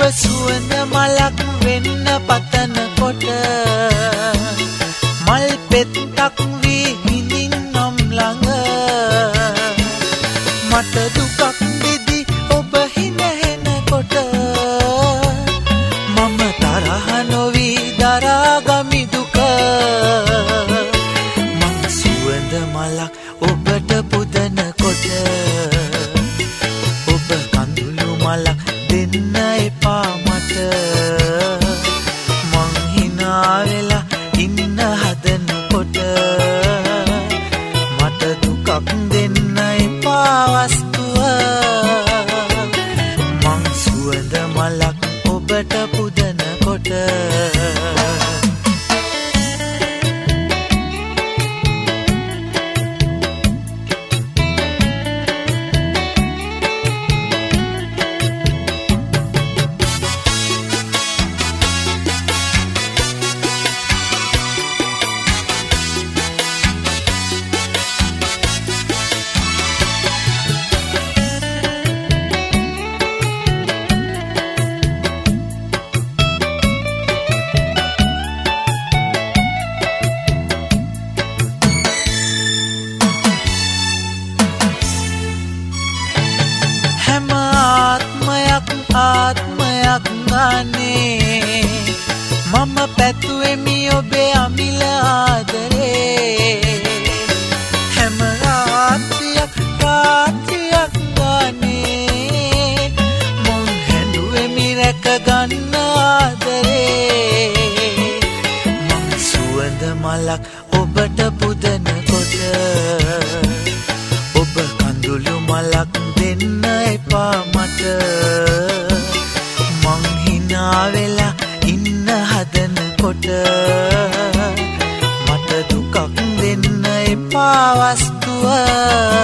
සුවඳ මලක් වෙන්න පතනකොට මල් පෙත්තක් වී හිඳින්නම් ළඟ මට දුකක් දෙදි ඔබ හිනහෙනකොට මම තරහ නොවි දරාගමි දුක මං සුවඳ මලක් ඔබට පුදනකොට ඔබ කඳුළු මලක් දෙන්න එපා මට මං හිනා වෙලා ඉන්න හදනකොට මට දුකක් දෙන්න එපා වස්තුව මං සුවඳ මලක් ඔබට පුදනකොට ආත්මයක් ගානේ මම පැතුවෙමි ඔබේ අමිල ආදරේ හැම රාත්‍රියක් ගානේ මුන් හැඬුවෙමි රැක ගන්න ආදරේ මං සුවඳ මලක් ඔබට පුදනකොට ඔබ කඳුළු මලක් දෙන්න එපා මට මං හිනා වෙලා ඉන්න හදනකොට මට දුකක් දෙන්න එපා වස්තුව